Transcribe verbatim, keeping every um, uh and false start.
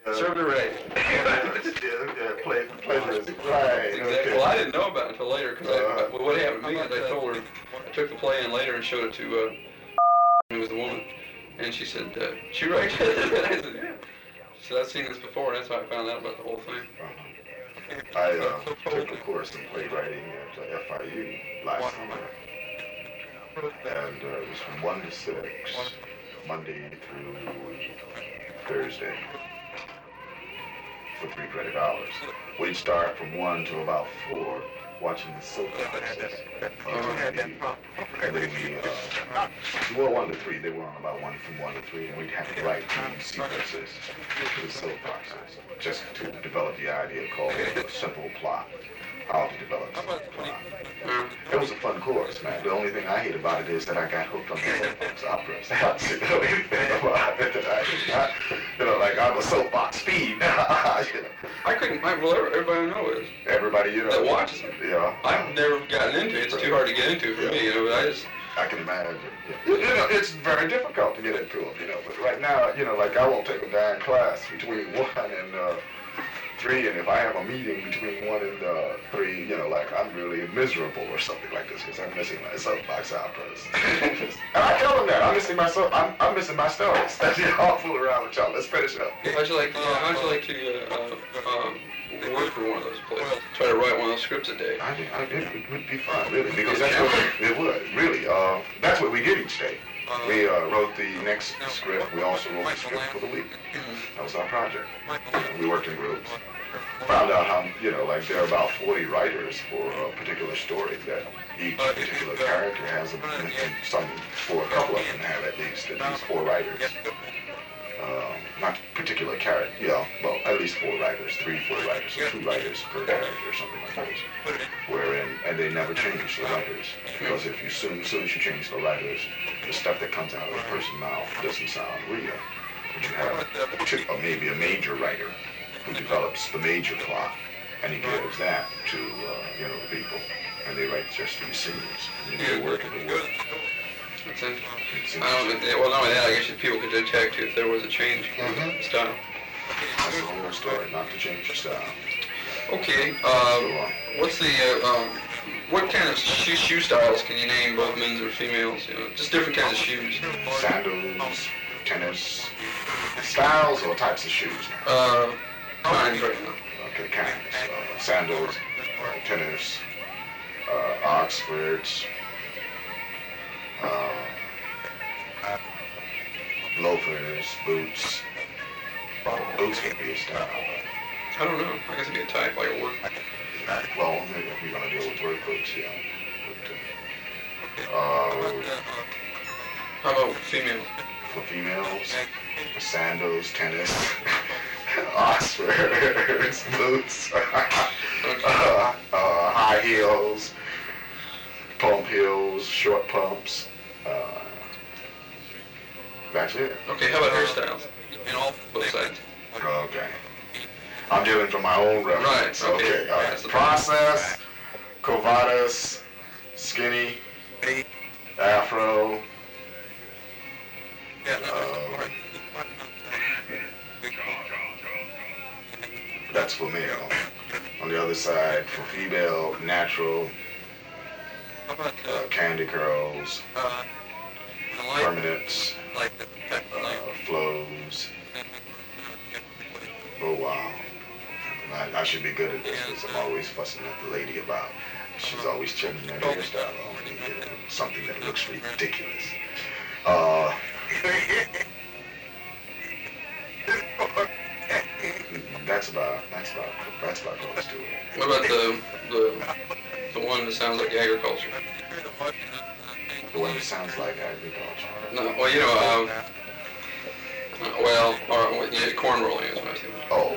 Conservative right. yeah, yeah, play, plagiarism. Right. Exactly. Okay. Well, I didn't know about it until later, because Uh, well, what happened to me is I told her, I took the play in later and showed it to, uh, who was the woman, and she said, uh, she writes it. I said, yeah. She said, I've seen this before, and that's how I found out about the whole thing. Uh-huh. I uh, took a course in playwriting at uh, F I U last summer, and uh, it was from one to six, Monday through Thursday, for three credit hours. We'd start from one to about four, watching the soap operas on T V. And then we, uh, well, one to three, they were on about one from one to three, and we'd have to write these sequences to the soap operas, just to develop the idea called a simple plot, how to develop a simple plot. It was a fun course, man. The only thing I hate about it is that I got hooked on the soapbox operas. That's the only thing about it that I did not, you know, like I'm a soapbox speed. You know. I couldn't, I, well, everybody I know is. Everybody, you know. That watches them. Yeah. I've never gotten into it. It's too hard to get into for Yeah. me, you know, but I just... I can imagine. Yeah. You know, it's very difficult to get into them, you know, but right now, you know, like I won't take a damn class between one and uh, three, and if I have a meeting between one and uh, three, you know, like I'm really miserable or something like this because I'm missing my soapbox operas. And I tell them that, I'm missing my soap, I'm, I'm missing my stories. That's, you know, I'll fool around with y'all. Let's finish up. How'd you like to, uh, how'd you like to uh, uh, um, work for one of those plays? Try to write one of those scripts a day. I think, I think it would be fun, really, because that's what it would, really. Uh, that's what we did each day. We uh, wrote the next script. We also wrote the script for the week. That was our project. You know, we worked in groups. Found out how, you know, like there are about forty writers for a particular story, that each particular character has a, some, for a couple of them have at least at least four writers. Um, not particular character, yeah, well, at least four writers, three, four writers, or two writers per character, or something like this. Wherein, and they never change the writers, because if you soon, as soon as you change the writers, the stuff that comes out of a person's mouth doesn't sound real. But you have two, or maybe a major writer who develops the major plot, and he gives that to, uh, you know, the people, and they write just these scenes, and they work in the work. That's it. I don't know, well, not only that, I guess people could detect if there was a change Mm-hmm. in style. That's the whole story, not to change your style. Okay, uh, what's the, uh, um, what kind of shoe, shoe styles can you name, both men's or females? You know, just different kinds of shoes. Sandals, tennis, styles or types of shoes? Uh, kinds right now. Okay, kinds. Uh, sandals, uh, tennis, uh, Oxfords, uh, loafers, boots. Boots can be a style. I don't know. I guess it'd be a type, like a work. Well, maybe if we're gonna deal with work boots, yeah. But, uh, How about female? for females, sandals, tennis, Oxfords, boots, uh, uh, high heels, pump heels, short pumps. Uh, that's it. Okay, how about hairstyles? In all, both sides. Okay. I'm dealing from my own reference. Right, okay. Okay. All right. Process, Covatus, skinny, afro. Uh, that's for male. On the other side, for female, natural, uh, candy curls, permanents, uh, flows. Oh wow. I, I should be good at this because I'm always fussing at the lady about. She's always changing her hairstyle on me, you know, something that looks ridiculous. Uh, that's about that's about that's about close to it. What about the the the one that sounds like agriculture? The one that sounds like agriculture. No, well, you know, um, uh, well, or yeah, corn rolling is what I think. Oh,